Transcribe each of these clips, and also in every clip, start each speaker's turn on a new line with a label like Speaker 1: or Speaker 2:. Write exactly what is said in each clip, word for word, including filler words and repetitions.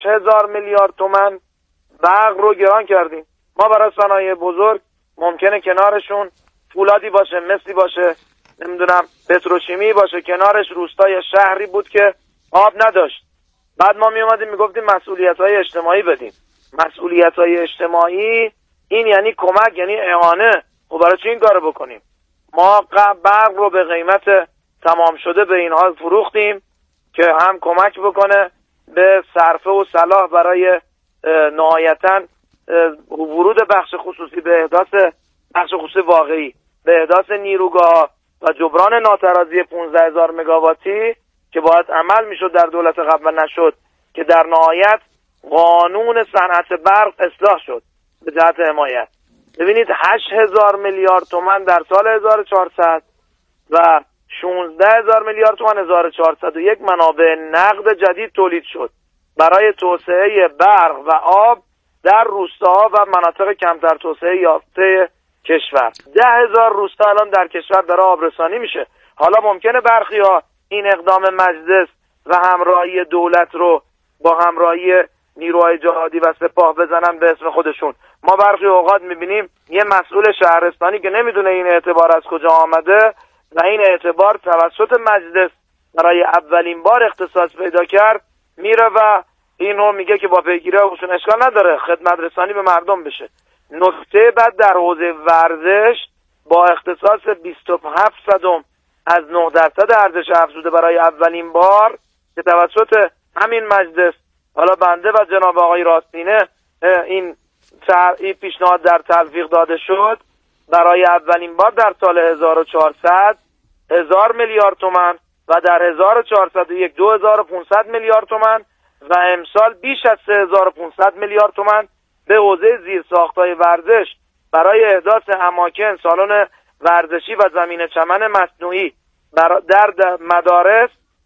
Speaker 1: هزار میلیارد تومان برق رو گران کردیم. ما برای صنایع بزرگ ممکنه کنارشون فولادی باشه، مسی باشه، نمیدونم پتروشیمی باشه، کنارش روستای شهری بود که آب نداشت. بعد ما می اومدیم میگفتیم مسئولیت‌های اجتماعی بدیم. مسئولیت‌های اجتماعی این یعنی کمک، یعنی اعانه. خب برای چی این کارو بکنیم؟ ما برق رو به قیمت تمام شده به اینها فروختیم که هم کمک بکنه به صرفه و صلاح برای نهایتاً ورود بخش خصوصی به احداث بخش خصوصی واقعی، به احداث نیروگاه و جبران ناترازی پانزده هزار مگاواتی که باید عمل میشد در دولت قبل و نشد، که در نهایت قانون صنعت برق اصلاح شد به جهت حمایت. ببینید هشت هزار میلیارد تومان در سال هزار و چهارصد و شانزده هزار میلیارد تومان هزار و چهارصد و یک منابع نقد جدید تولید شد برای توسعه برق و آب در روستاها و مناطق کمتر توسعه یافته کشور. ده هزار روستا الان در کشور داره آبرسانی میشه. حالا ممکنه برخی ها این اقدام مجلس و همراهی دولت رو با همراهی نیروهای جهادی و سپاه بزنن به اسم خودشون. ما برخی اوقات میبینیم یه مسئول شهرستانی که نمیدونه این اعتبار از کجا آمده و این اعتبار توسط مجلس برای اولین بار اختصاص پیدا کرد، میره و اینو میگه که با پیگیری اصول اشکال نداره خدمت رسانی به مردم بشه. نکته بعد در حوزه ورزش با اختصاص بیست و هفت صدم از نه درصد ارزش افزوده برای اولین بار که توسط همین مجلس، حالا بنده و جناب آقای راستینه این این پیشنهاد در تلفیق داده شد، برای اولین بار در سال هزار و چهارصد هزار میلیارد تومان و در هزار و چهارصد و یک دو هزار و پانصد میلیارد تومان و امسال بیش از سه هزار و پانصد میلیارد تومان به حوزه زیرساخت‌های ورزش برای احداث اماکن، سالن ورزشی و زمین چمن مصنوعی در مدارس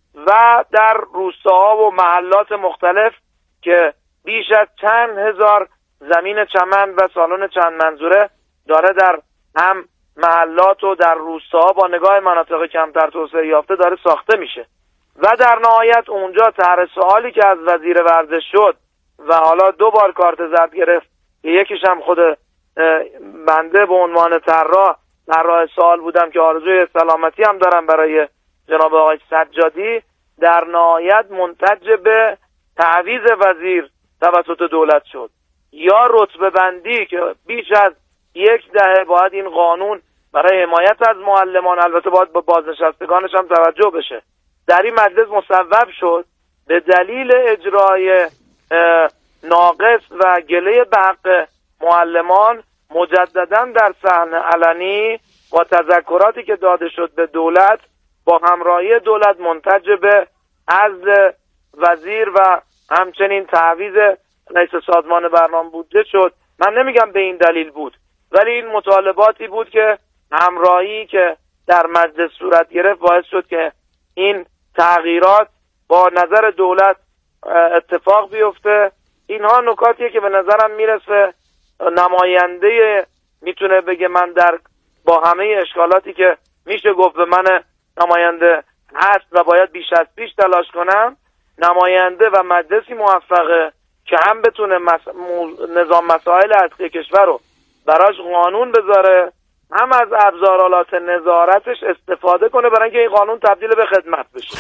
Speaker 1: و در روستاها و محلات مختلف که بیش از چند هزار زمین چمن و سالن چند منظوره داره در هم محلات و در روستاها با نگاه مناطق کمتر توسعه یافته داره ساخته میشه. و در نهایت اونجا طرح سوالی که از وزیر ورزش شد و حالا دو بار کارت زرد گرفت، یکیش هم خود بنده به عنوان طراح طراح سوال بودم که آرزوی سلامتی هم دارم برای جناب آقای سجادی، در نهایت منتج به تعویض وزیر توسط دولت شد یا رتبه بندی که بیش از یک دهه باید این قانون برای حمایت از معلمان، البته باید با بازنشستگانش هم توجه بشه، در این مجلس مصوب شد. به دلیل اجرای ناقص و گله به حق معلمان مجددا در صحنه علنی با تذکراتی که داده شد به دولت با همراهی دولت منتج به عزل وزیر و همچنین تعویض رئیس سازمان برنامه بودجه شد. من نمیگم به این دلیل بود، ولی این مطالباتی بود که همراهی که در مجلس صورت گرفت باعث شد که این تغییرات با نظر دولت اتفاق بیفته. اینها نکاتیه که به نظرم میرسه نماینده میتونه بگه من در با همه اشکالاتی که میشه گفت به من نماینده هست و باید بیش از پیش تلاش کنم، نماینده و مجلسی موفقه که هم بتونه مس... نظام مسائل اصلی کشور رو براش قانون بذاره، هم از ابزارالات نظارتش استفاده کنه برای اینکه این قانون تبدیل به خدمت بشه.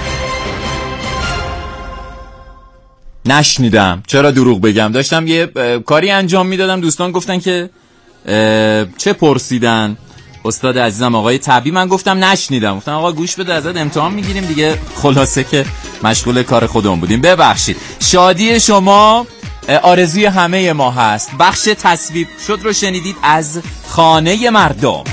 Speaker 2: نشنیدم، چرا دروغ بگم، داشتم یه کاری انجام میدادم، دوستان گفتن که چه پرسیدن استاد عزیزم آقای طبی، من گفتم نشنیدم، گفتم آقا گوش بده ازت امتحان میگیریم دیگه، خلاصه که مشغول کار خودمون بودیم، ببخشید. شادی شما آرزوی همه ما هست. بخش تصویب شد رو شنیدید از خانه مردم.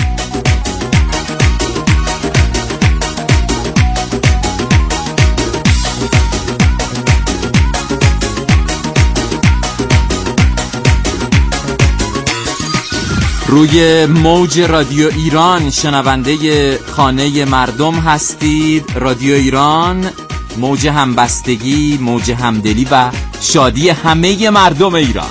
Speaker 2: روی موج رادیو ایران شنونده خانه مردم هستید. رادیو ایران، موج همبستگی، موج همدلی و شادی همه مردم ایران.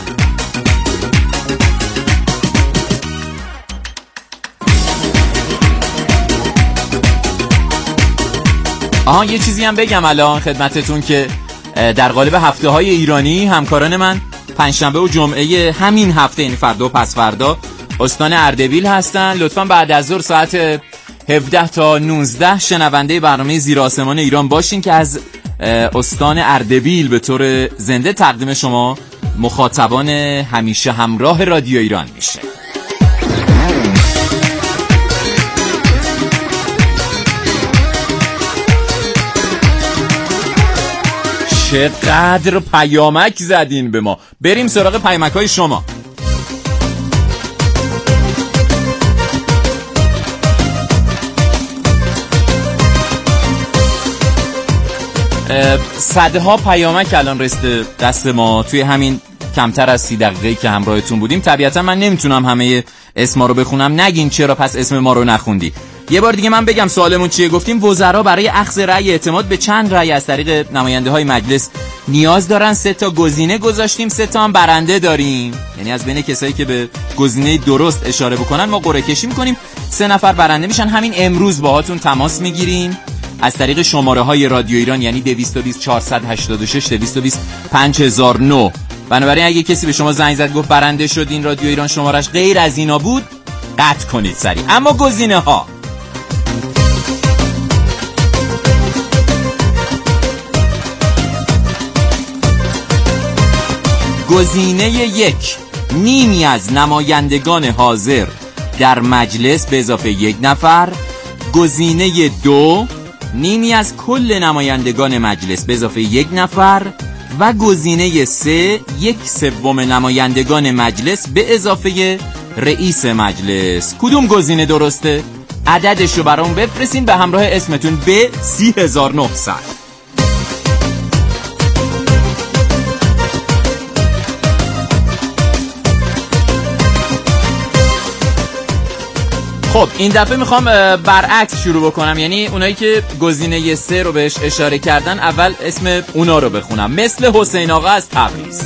Speaker 2: آها یه چیزی هم بگم الان خدمتتون که در قالب هفته های ایرانی همکاران من پنجشنبه و جمعه همین هفته، یعنی فردا و پس فردا، استان اردبیل هستن. لطفاً بعد از ظهر ساعت هفده تا نوزده شنونده برنامه زیر آسمان ایران باشین که از استان اردبیل به طور زنده تقدیم شما مخاطبان همیشه همراه رادیو ایران میشه. چقدر پیامک زدین به ما. بریم سراغ پیامک های شما. صدها پیامک الان رسیده دست ما توی همین کمتر از سی دقیقه‌ای که همراهتون بودیم. طبیعتا من نمیتونم همه اسما رو بخونم، نگین چرا پس اسم ما رو نخوندی. یه بار دیگه من بگم سوالمون چیه. گفتیم وزرا برای اخذ رأی اعتماد به چند رأی از طریق نماینده های مجلس نیاز دارن. سه تا گزینه گذاشتیم، سه تا هم برنده داریم، یعنی از بین کسایی که به گزینه درست اشاره بکنن ما قرعه کشی میکنیم، سه نفر برنده میشن. همین امروز باهاتون تماس میگیریم از طریق شماره های رادیو ایران، یعنی دویست و بیست چهارصد و هشتاد و شش دویست و بیست پنج هزار و نه. بنابراین اگه کسی به شما زنگ زد گفت برنده شدین، رادیو ایران شمارش غیر از اینا بود، قطع کنید سریع. اما گزینه ها: گزینه یک، نیمی از نمایندگان حاضر در مجلس به اضافه یک نفر. گزینه دو، نیمی از کل نمایندگان مجلس به اضافه یک نفر. و گزینه سه، یک سوم نمایندگان مجلس به اضافه رئیس مجلس. کدوم گزینه درسته؟ عددش رو برام بفرستین به همراه اسمتون به سی هزار و نهصد. خب این دفعه میخوام برعکس شروع بکنم، یعنی اونایی که گزینه سه رو بهش اشاره کردن اول اسم اونا رو بخونم. مثل حسین آقا از تبریز.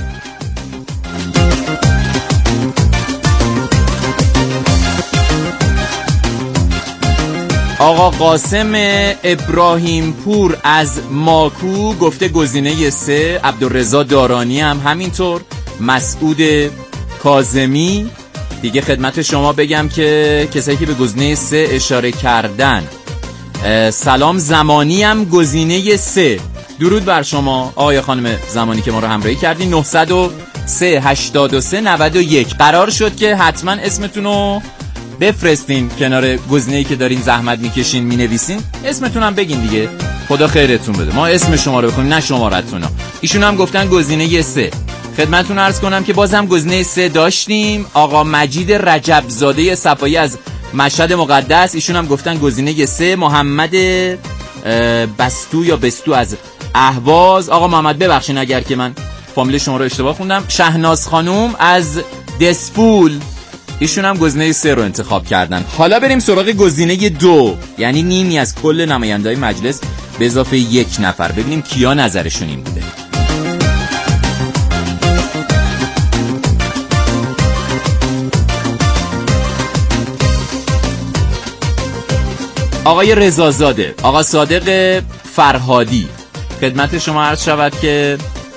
Speaker 2: آقا قاسم ابراهیم پور از ماکو گفته گزینه سه. عبدالرضا دارانی هم همینطور. مسعود کاظمی. دیگه خدمت شما بگم که کسایی که به گزینه سه اشاره کردن، سلام زمانی هم گزینه سه. درود بر شما آقای خانم زمانی که ما رو همراهی کردین. نه صفر سه هشتاد و سه نود و یک. قرار شد که حتما اسمتون رو بفرستین کنار گزینه‌ای که دارین زحمت میکشین مینویسین، اسمتون هم بگین دیگه، خدا خیرتون بده. ما اسم شما رو بخونیم نه شمارتون. ایشون هم گفتن گزینه سه. خدمتتون عرض کنم که بازم گزینه سه داشتیم. آقا مجید رجبزاده صفایی از مشهد مقدس، ایشون هم گفتن گزینه سه. محمد بستو یا بستو از اهواز. آقا محمد ببخشین اگر که من فامیل شما رو اشتباه خوندم. شهناز خانوم از دسپول، ایشون هم گزینه سه رو انتخاب کردن. حالا بریم سراغ گزینه دو، یعنی نیمی از کل نماینده‌های مجلس به اضافه یک نفر. ببینیم کیا نظرشون این بوده. آقای رضازاده، آقا صادق فرهادی. خدمت شما عرض شود که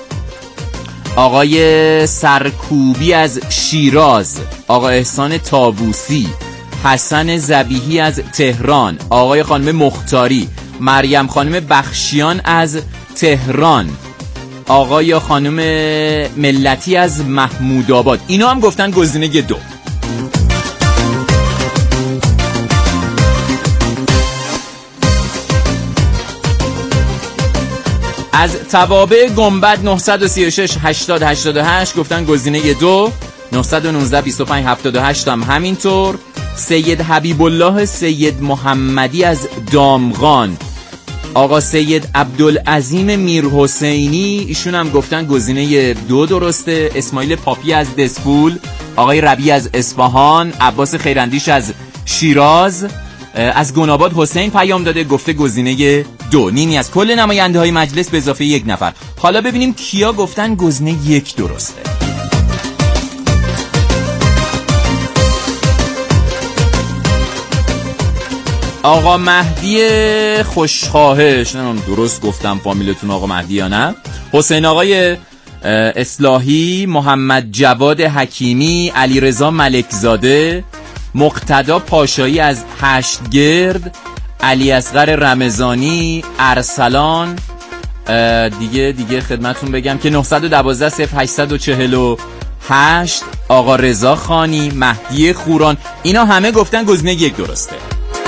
Speaker 2: آقای سرکوبی از شیراز، آقا احسان طاووسی، حسن ذبیحی از تهران، آقای خانم مختاری، مریم خانم بخشیان از تهران، آقای خانم ملتی از محمود آباد، اینا هم گفتن گزینه دو. از توابع گنبد نه سه شش هشتاد هشتاد و هشت گفتن گزینه دو. نه یک نه بیست و پنج هفتاد و هشت هم همینطور. سید حبیب الله سید محمدی از دامغان، آقا سید عبدالعظیم میرحسینی، ایشون هم گفتن گزینه دو درسته. اسماعیل پاپی از دسپول، آقای ربیع از اصفهان، عباس خیراندیش از شیراز، از گناباد حسین پیام داده گفته گزینه دو، نیمی از کل نماینده های مجلس به اضافه یک نفر. حالا ببینیم کیا گفتن گزینه یک درسته. آقا مهدی خوشخواهش، نمیدونم درست گفتم فامیلتون آقا مهدی یا نه، حسین آقای اصلاحی، محمد جواد حکیمی، علیرضا ملکزاده، مقتدا پاشایی از هشتگرد، علی اصغر رمضانی، ارسلان، دیگه دیگه خدمتون بگم که نه یک دو صفر هشت چهار هشت، آقا رضا خانی، مهدی خوران، اینا همه گفتن گزینه یک درسته.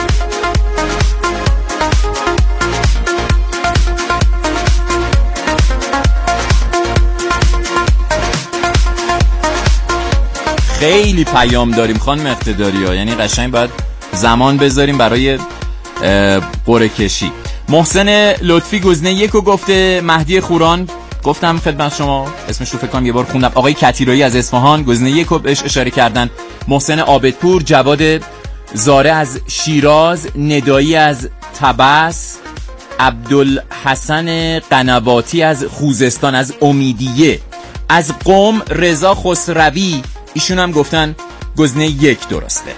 Speaker 2: خیلی پیام داریم خانم اقتداری ها، یعنی قشنگ باید زمان بذاریم برای قرعه کشی. محسن لطفی گزینه یک رو گفته، مهدی خوران گفتم خدمت شما اسمش رو فکر کنم یه بار خوندم، آقای کتیرایی از اصفهان گزینه یک رو بهش اشاره کردن، محسن عابدپور، جواد زاره از شیراز، ندایی از طبس، عبدالحسن قنواتی از خوزستان، از امیدیه، از قم رضا خسروی، ایشون هم گفتن گزینه یک درسته.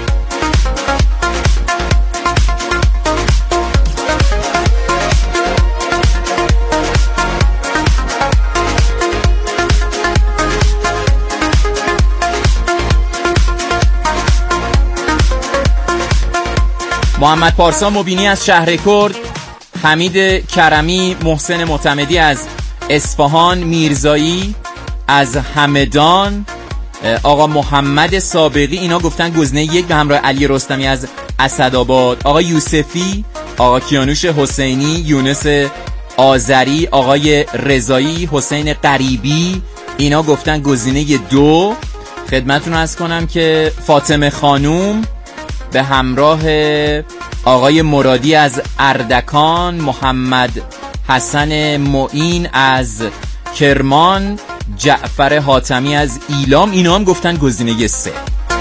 Speaker 2: محمد پارسا مبینی از شهر کرد، حمید کرمی، محسن معتمدی از اصفهان، میرزایی از همدان، آقا محمد سابقی، اینا گفتن گزینه یک به همراه علی رستمی از اسدآباد، آقا یوسفی، آقا کیانوش حسینی، یونس آذری، آقای رضایی، حسین قریبی، اینا گفتن گزینه دو. خدمتتون عرض کنم که فاطمه خانوم به همراه آقای مرادی از اردکان، محمد حسن معین از کرمان، جعفر حاتمی از ایلام، اینا هم گفتن گزینه سه.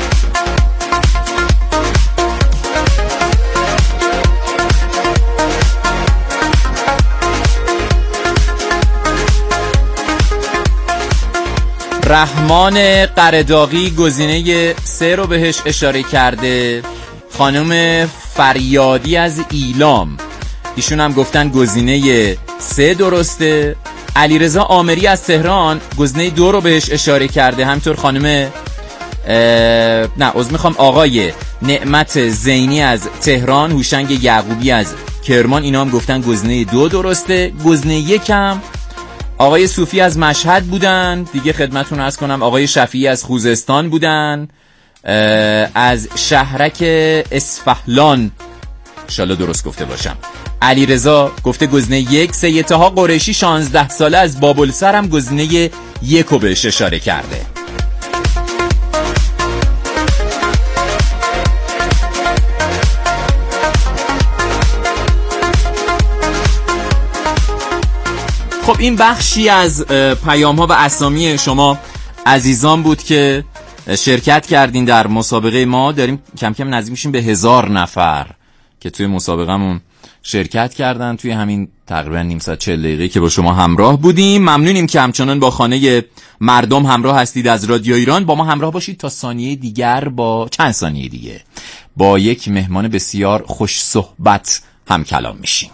Speaker 2: رحمان قرداغی گزینه سه رو بهش اشاره کرده. خانم فریادی از ایلام، ایشون هم گفتن گزینه سه درسته. علیرضا آمری از تهران گزینه دو رو بهش اشاره کرده. همینطور خانم نه عذر میخوام آقای نعمت زینی از تهران، هوشنگ یعقوبی از کرمان، اینا هم گفتن گزینه دو درسته. گزینه یکم آقای صوفی از مشهد بودن دیگه، خدمتتون عرض کنم آقای شفیعی از خوزستان بودن، از شهرک اصفهان انشالله درست گفته باشم. علیرضا گفته گزینه یک. سید طاها قریشی شانزده ساله از بابلسر هم گزینه یک رو بهش اشاره کرده. خب این بخشی از پیام ها و اسامی شما عزیزان بود که شرکت کردین در مسابقه ما. داریم کم کم نزدیک میشیم به هزار نفر که توی مسابقهمون شرکت کردن توی همین تقریبا نیم ساعت چهل دقیقه که با شما همراه بودیم. ممنونیم که همچنان با خانه مردم همراه هستید از رادیو ایران. با ما همراه باشید تا ثانیه دیگر، با چند ثانیه دیگه با یک مهمان بسیار خوش صحبت هم کلام میشیم.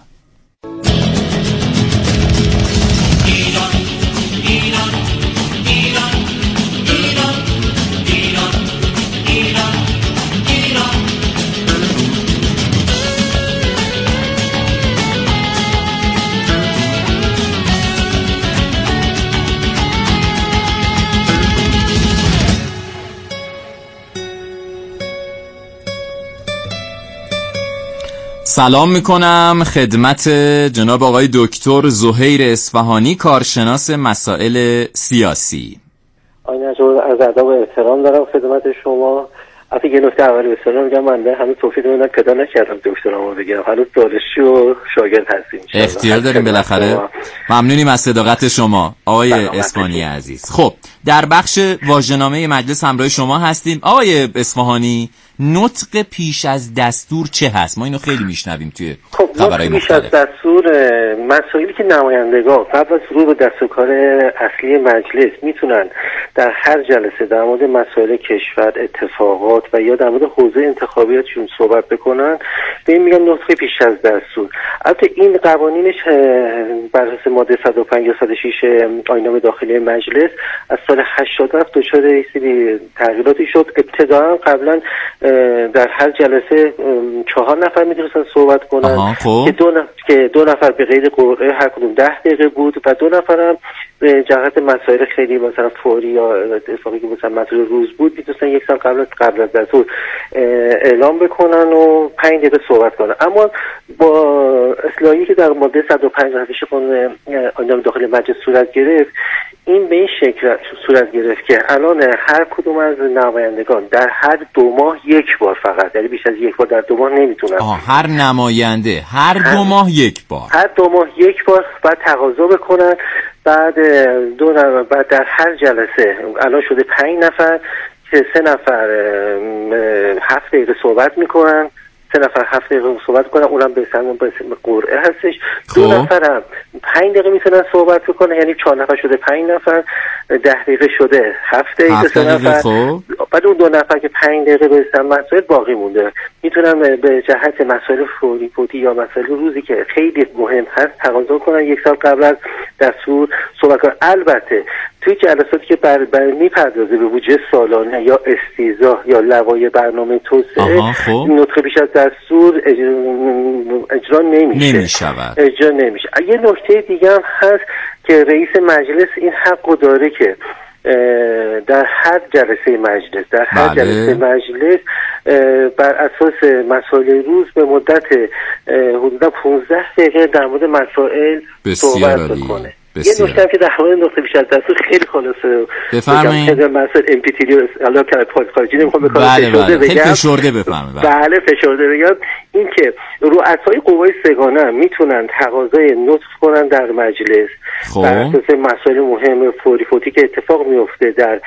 Speaker 2: سلام میکنم خدمت جناب آقای دکتر زهیر اصفهانی، کارشناس مسائل سیاسی.
Speaker 3: آقای نجار، از ادب و احترام دارم خدمت شما. اگه یه نکته اولی بسیار میگم، من همین توفیق میدم پیدا نکردم دکترامو بگیرم، هنوز دانشجو و شاگرد هستیم.
Speaker 2: اختیار داریم بالاخره. ممنونیم از صداقت شما آقای اصفهانی عزیز. خب در بخش واژه‌نامه مجلس همراه شما هستیم. آقای اصفهانی، نطق پیش از دستور چه هست؟ ما اینو خیلی میشنویم توی
Speaker 3: خب
Speaker 2: خبرهای
Speaker 3: پیش از دستور مسائلی که نمایندگان قبل از ورود به دست و کار اصلی مجلس میتونن در هر جلسه در مورد مسائل کشور، اتفاقات و یا در مورد حوزه انتخابیاتشون صحبت بکنن، به این میگن نطق پیش از دستور. البته این قوانینش بر اساس ماده صد و پنج یا صد و شش آیین داخلی مجلس از سال هشتاد و هفت دچار یه سری تغییراتی شد. ابتداً قبلا در هر جلسه چهار نفر میتونستن صحبت کنن که دو نفر که دو نفر به قید قرعه هر کدوم ده دقیقه بود و دو نفر هم به جهت مسائل خیلی مثلا فوری یا اتفاقی که مثلا مسئول روز بود میتونستن یک سال قبل از قبل از دستور اعلام بکنن و پنج دقیقه صحبت کنن. اما با اصلاحی که در ماده صد و پنج روش قانون آیین داخلی مجلس صورت گرفت، این به این شکل صورت گرفت که الان هر کدوم از نمایندگان در هر دو ماه یک بار فقط، یعنی بیش از یک بار در دو ماه نمیتونن.
Speaker 2: هر نماینده هر, هر دو ماه یک بار
Speaker 3: هر دو ماه یک بار بعد تقاضا بکنن. بعد دو نفر بعد در هر جلسه الان شده پنج نفر که سه نفر هفت دقیقه صحبت میکنن، سه نفر هفت دقیقه صحبت کنن، اونم به سن قرعه هستش. دو نفر هم پنج دقیقه میتونن صحبت بکنن، یعنی چهار نفر شده پنج نفر، ده دقیقه شده هفت دقیقه سه نفر. بعد اون دو نفر که پنج دقیقه برسن مسائل باقی مونده میتونن به جهت مسائل فوری فوتی یا مسائل روزی که خیلی مهم هست تقاضا کنن یک سال قبل از دستور صحبت کنن. البته توی جلساتی که بر, بر میپردازه به بودجه سالانه یا استیضاح یا لوایح برنامه توسعه، نطق بیش از دستور اجرا, اجرا نمیشه
Speaker 2: نمیشود
Speaker 3: اجرا نمیشه. یه نکته دیگه هم هست که رئیس مجلس این حقو داره که در هر جلسه مجلس در هر بله. جلسه مجلس بر اساس مسائل روز به مدت حدودا پانزده دقیقه در مورد مسائل صحبت بکنه. یه نکته هم که در مورد نقطه بیش از دستور خیلی خلاصه
Speaker 2: بفرمایید.
Speaker 3: بگم مسائل ام پی تی حالا که پاک خارجی نمیخوام بکنم
Speaker 2: بله فشرده بله. بگم فشرده بفرمایید.
Speaker 3: بله فشرده بگم این که رؤسای قوای سگانه میتونن تقاضای نطق کنن در مجلس خب. بر اساس مسائل مهم فوری فوتی که اتفاق میفته در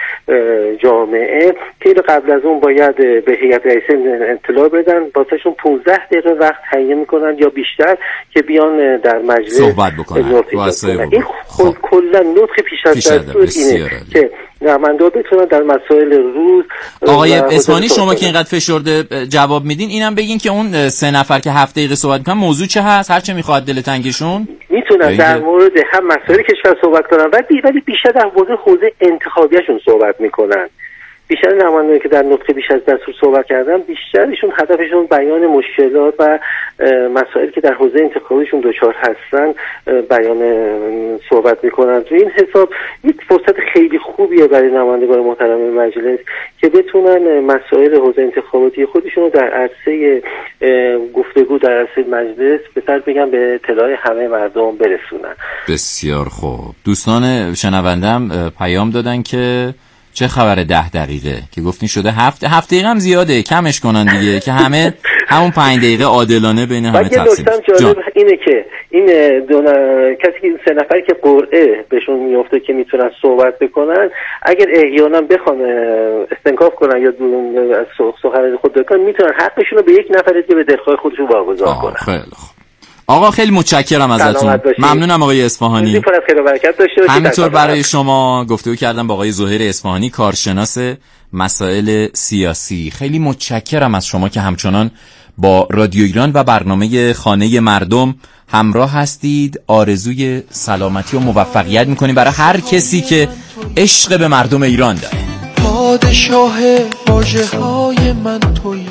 Speaker 3: جامعه که قبل از اون باید به هیئت رئیسه اطلاع بدن، واسهشون پانزده دقیقه وقت تعیین میکنن یا بیشتر که بیان در مجلس
Speaker 2: صحبت بکنن.
Speaker 3: این خب. کلا نطق پیش از دستور اینه که نماینده بتونن در مسائل روز.
Speaker 2: آقای اصفهانی شما که اینقدر فشرده جواب میدین، اینم بگین که اون سه نفر که هفت دقیقه صحبت میکنن موضوع چه هست؟ هر چه میخواد دل تنگشون
Speaker 3: میتونن در مورد هم مسائل کشور صحبت کنن ولی بیشتر در مورد حوزه انتخابیشون صحبت میکنن. بیشتر نمایندگانی که در نطق بیش از دستور صحبت کردن بیشترشون هدفشون بیان مشکلات و مسائلی که در حوزه انتخابیشون دچار هستن بیان صحبت میکنن. تو این حساب یک فرصت خیلی خوبیه برای نمایندگان محترم مجلس که بتونن مسائل حوزه انتخاباتی خودشون رو در عرصه گفتگو در عرصه مجلس به سر بگم به اطلاع همه مردم برسونن.
Speaker 2: بسیار خوب. دوستان شنوندم پیام دادن که چه خبره ده دقیقه که گفتین شده هفت هفت دقیقه هم زیاده، کمش کنن دیگه که همه همون پنج دقیقه عادلانه بین همه تقسیم
Speaker 3: بشه. جالب اینه که این دو کسی که سه نفری که قرعه بهشون میفته که میتونن صحبت بکنن، اگر احیانا بخوان استنکاف کنن یا از سخنرانی خود بکنن، میتونن حقشون رو به یک نفر دیگه به دلخواه خودشون واگذار کنن.
Speaker 2: خیلی خوب. آقا خیلی متشکرم ازتون. ممنونم آقای اصفهانی. همینطور برای شما گفتگو کردم با آقای زهیر اصفهانی، کارشناس مسائل سیاسی. خیلی متشکرم از شما که همچنان با رادیو ایران و برنامه خانه مردم همراه هستید. آرزوی سلامتی و موفقیت میکنیم برای هر کسی که عشق به مردم ایران داره.
Speaker 4: پادشاه واژه‌های من تویی،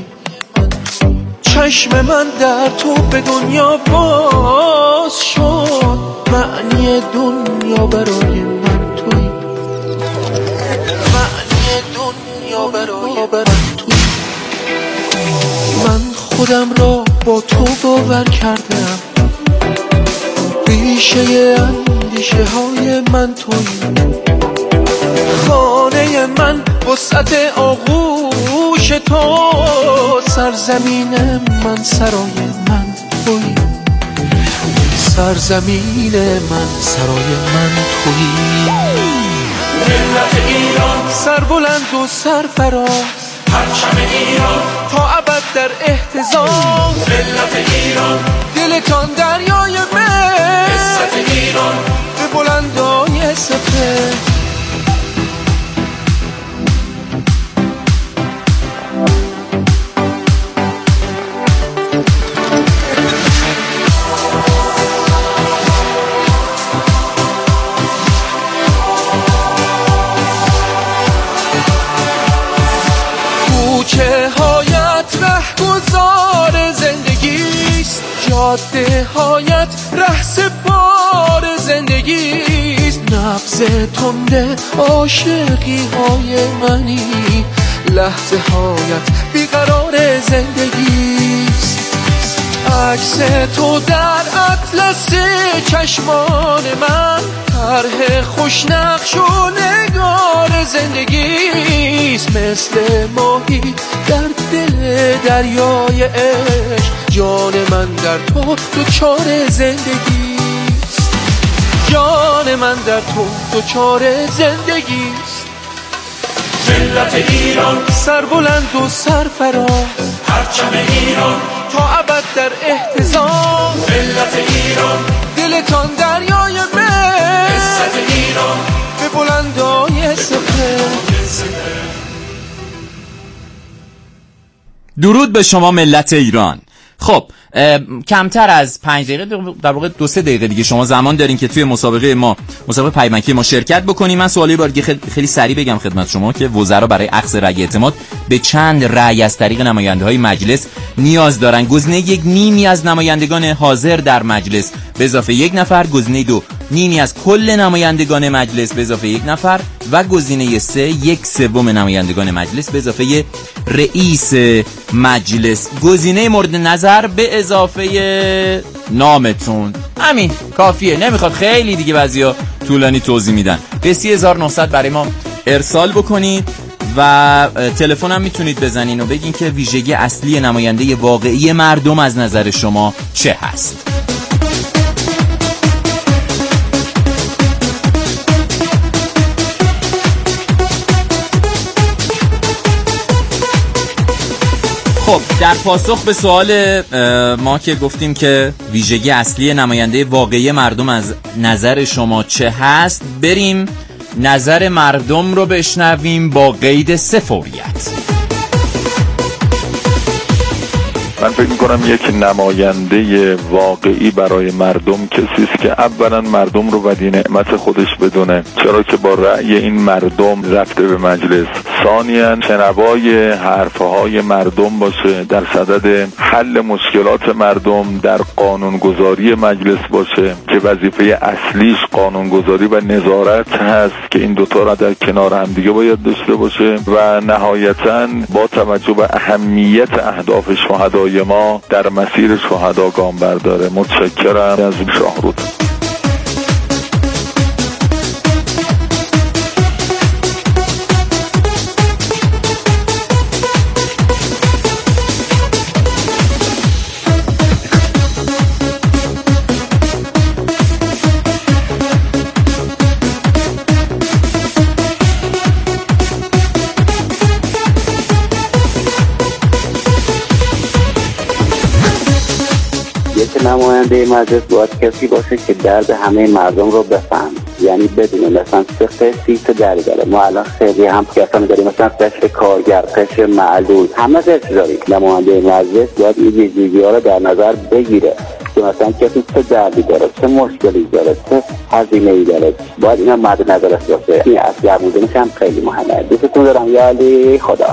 Speaker 4: چشم من در تو به دنیا باز شد، معنی دنیا برای من تویی، معنی دنیا برای من تویی. من خودم را با تو باور کردم، ریشه اندیشه های من تویی، خانه من وسعت آغوش تو، سرزمین من سرای من تویی، سرزمین من سرای من تویی. ملت ایران سربلند و سرفراز، پرچم ایران تا ابد در احتضان ملت ایران دلتان دریای مهر عزت ایران به بلندای سپهر کوچه هایت ره گذار زندگیست جاده هایت ره سپار زندگیست نبض تنده عاشقی های منی لحظه هایت بیقرار زندگیست عکس تو در اطلس چشمان من طرح خوشنقش و نگار زندگیست مثل ماهی در دل دریای عشق جان من در تو دوچار زندگیست جان من در تو دوچار زندگیست ملت ایران سربلند و سرفراز پرچم ایران تا ابد در احتضان ملت ایران دلتان دریای مهر عزت ایران به بلندای سپهر
Speaker 2: درود به شما ملت ایران. خب کمتر از پنج دقیقه در واقع دو سه دقیقه دیگه شما زمان دارین که توی مسابقه ما مسابقه پیمکی ما شرکت بکنیم. من سوالی بار دیگه خیلی سریع بگم خدمت شما که وزرا برای اخذ رأی اعتماد به چند رأی از طریق نماینده‌های مجلس نیاز دارن. گزینه یک نیمی از نمایندگان حاضر در مجلس به اضافه یک نفر، گزینه دو نیمی از کل نمایندگان مجلس به اضافه یک نفر و گزینه سه یک سوم نمایندگان مجلس به اضافه رئیس مجلس. گزینه مورد نظر به اضافه نامتون. همین کافیه، نمیخواد خیلی دیگه بعضیا طولانی توضیح میدن. به سی هزار و نهصد برای ما ارسال بکنید و تلفن هم میتونید بزنین و بگین که ویژگی اصلی نماینده واقعی مردم از نظر شما چه هست. خب در پاسخ به سوال ما که گفتیم که ویژگی اصلی نماینده واقعی مردم از نظر شما چه هست، بریم نظر مردم رو بشنویم با قید صفوریت.
Speaker 5: من فکر میکنم یک نماینده واقعی برای مردم کسی است که اولا مردم رو ودی نعمت خودش بدونه، چرا که با رأی این مردم رفته به مجلس. ثانیاً شنوای حرفهای مردم باشه، در صدد حل مشکلات مردم در قانونگذاری مجلس باشه که وظیفه اصلیش قانونگذاری و نظارت هست که این دوتا را در کنار هم دیگه باید داشته باشه. و نهایتاً با توجه به اهمیت اهداف شهدا ما در مسیر شهدا گام برداره. متشکرم از شاهرود.
Speaker 6: نماینده مجلس باید کسی باشه که درد همه مردم رو بفهم، یعنی بدونه مثلا سه سیت دری داره. ما الان خیلی هم کسانی داریم مثلا قشر کارگر، قشر معلول، همه قشر داریم. نماینده مجلس باید این ویژگی‌ها رو در نظر بگیره که مثلا کسی چه دردی داره، چه مشکلی داره، چه هزینه‌ای داره، باید اینا مد نظرش باشه. این اصل بودنش هم خیلی مهمه. دوستتون دارم. یا علی، خدا.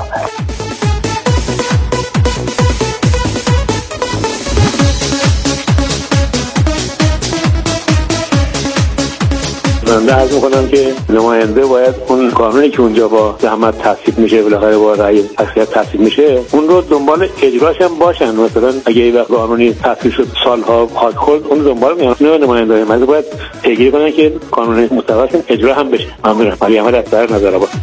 Speaker 3: من عرض می‌کنم که نماینده باید اون قانونی که اونجا با زحمت تصویب میشه، بالاخره با رأی اکثریت تصویب میشه، اون رو دنبال اجراش هم باشن. مثلا اگه این وقت قانونی تصویب شد سالها خاک خورد، اون دنبال میان. نه نماینده‌های مجلس باید پیگیری کنن که قانون مستقل اجرا هم بشه. ممنونم. علی احمد از در نظر آباد.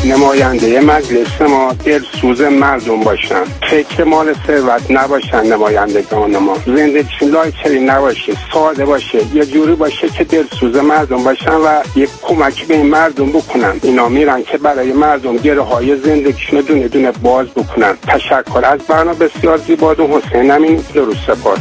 Speaker 7: نماینده مجلس ما دلسوز مردم باشن، فکر مال ثروت نباشن، نمایندگان ما زندگیشون لایچری نباشه، ساده باشه، یه جوری باشه که دلسوز مردم باشن و یه کمکی به این مردم بکنن. اینا میرن که برای مردم گره های زندگیشون دونه دونه باز بکنن. تشکر از برنامه بسیار زیبا و حسین امین. درود سپاس.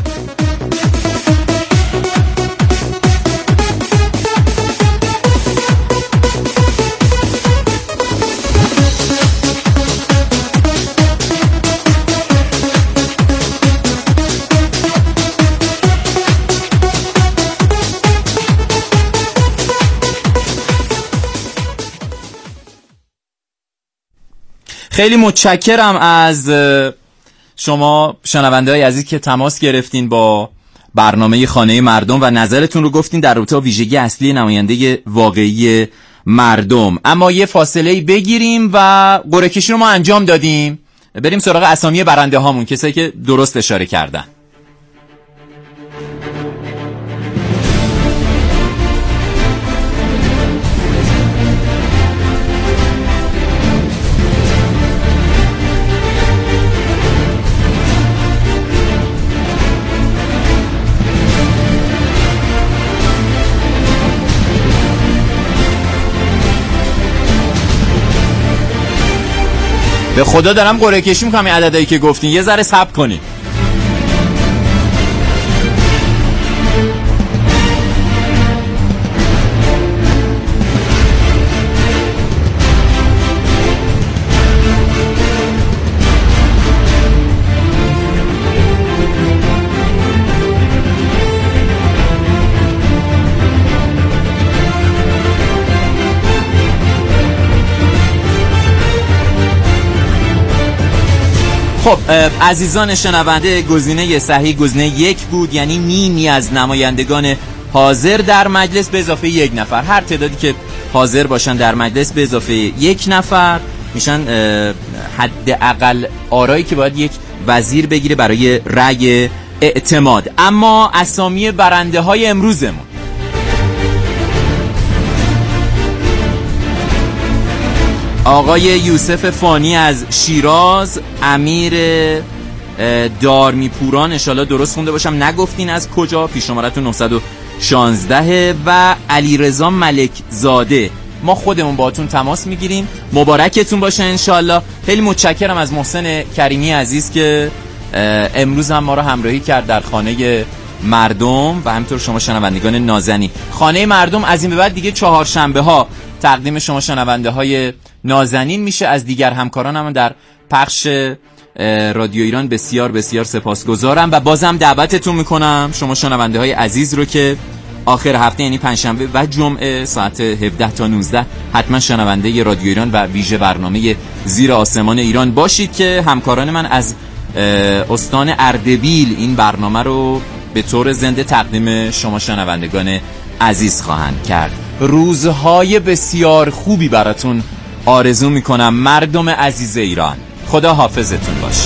Speaker 2: خیلی متشکرم از شما شنونده‌های عزیز که تماس گرفتین با برنامه خانه مردم و نظرتون رو گفتین در رابطه با ویژگی اصلی نماینده واقعی مردم. اما یه فاصله بگیریم و قرعه کشی رو ما انجام دادیم، بریم سراغ اسامی برنده هامون، کسایی که درست اشاره کردن. به خدا دارم قرعه کشی میکنم این عددهایی که گفتین، یه ذره صبر کنین. خب عزیزان شنونده، گزینه صحیح گزینه یک بود، یعنی نیمی از نمایندگان حاضر در مجلس به اضافه یک نفر، هر تعدادی که حاضر باشن در مجلس به اضافه یک نفر میشن حداقل آرایی که باید یک وزیر بگیره برای رأی اعتماد. اما اسامی برنده های امروزمون: آقای یوسف فانی از شیراز، امیر دارمیپوران، انشالله درست خونده باشم، نگفتین از کجا، پیش شمارتون نهصد و شانزده، و علیرضا ملک زاده. ما خودمون باهاتون تماس میگیریم، مبارکتون باشه انشالله. خیلی متشکرم از محسن کریمی عزیز که امروز هم ما رو همراهی کرد در خانه مردم و همینطور شما شنوندگان نازنین. خانه مردم از این به بعد دیگه چهارشنبه ها تقدیم شما شنونده های نازنین میشه. از دیگر همکاران هم در پخش رادیو ایران بسیار بسیار سپاسگزارم و بازم دعوتتون میکنم شما شنونده های عزیز رو که آخر هفته یعنی پنجشنبه و جمعه ساعت هفده تا نوزده حتما شنونده رادیو ایران و ویژه برنامه زیر آسمان ایران باشید که همکاران من از استان اردبیل این برنامه رو به طور زنده تقدیم شما شنوندگان عزیز خواهند کرد. روزهای بسیار خوبی براتون آرزو میکنم مردم عزیز ایران. خدا حافظتون باشه.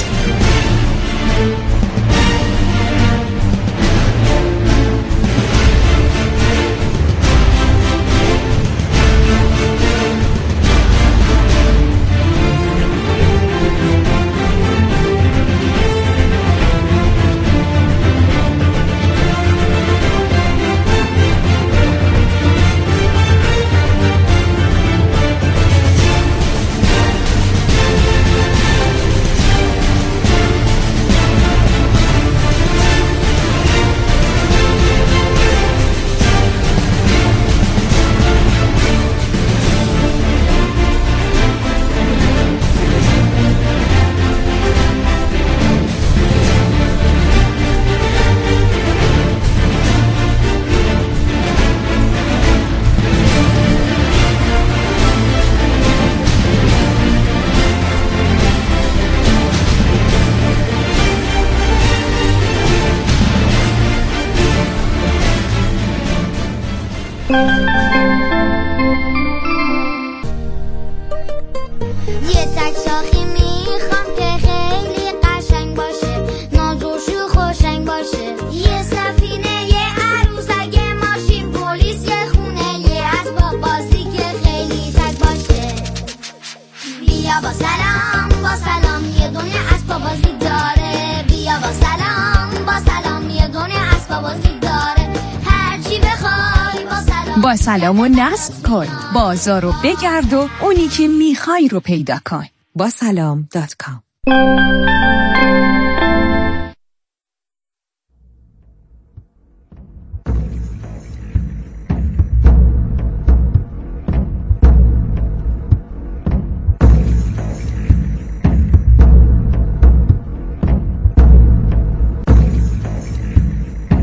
Speaker 8: بابازی داره، هرچی بخوای با سلام
Speaker 9: با سلام و نصب کن، بازار رو بگرد و اونی که میخوای رو پیدا کن. با سلام دات کام.